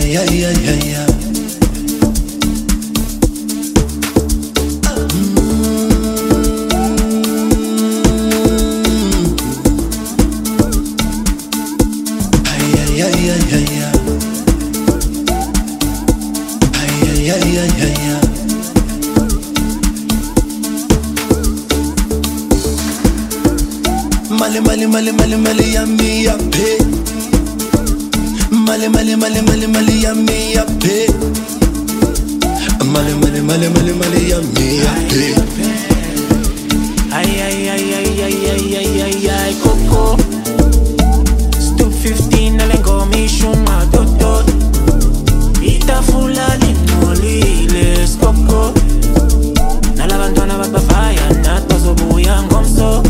Mali yummy up hey. Mali yummy up hey. Mali yummy up hey. Ay, Coco. Stoop 15 alengo mishuma dot. Ita fulani nolile skoko. Nalabantwana babafaya natozobuya ngomso.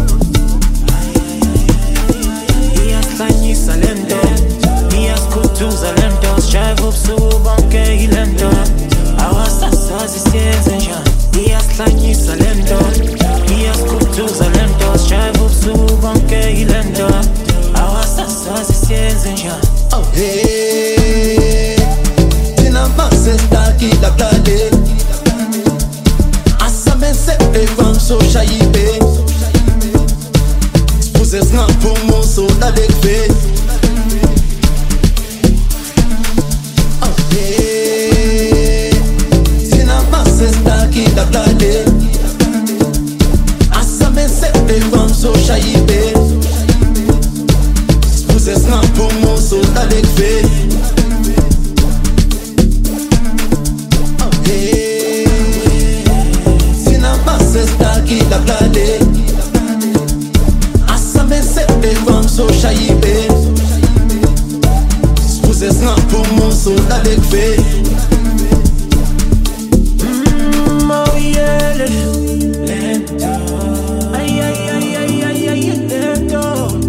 Iyaslanyisa lento, iyaskutuza lento. Strive up subanke ilento. Awasasazi siyenze njani. Iyaslanyisa lento, iyaskutuza lento. Strive up subanke ilento. Awasasazi siyenze njani. Oh hey, tina base staki la plade. Asame se evan so shayibe. Spouses nan pou moun so la lekve. Oh hey, tina base staki la plade. Asame se evan so shayibe. Spouses nan pou moun so la lekve. Oh hey, tina base staki la plade. Asame se evan so shayibe. Spouses nan pou moun so la lekve. Oh yeah, lento. Ay, lento.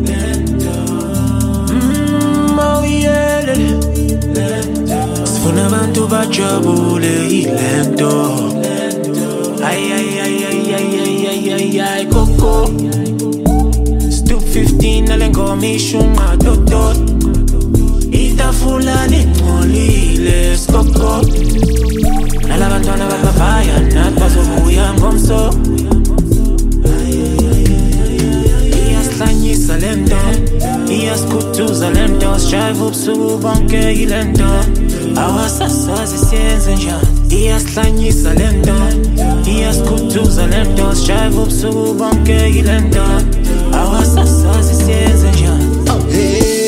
Oh yeah, lento. Sifuna abantu bajabule ilento. Ay, Coco. Stoop 15 alengo mishuma dot. Ita fulani nolile skoko. Nalabantwana babafaya natozobuya ngomso. Iyaslanyisa lento, iyaskutuza lento. Strive up subanke ilento. Awasasazi siyenze njani. Iyaslanyisa lento, iyaskutuza lento. Strive up subanke ilento. Awasasazi siyenze njani. Oh hey,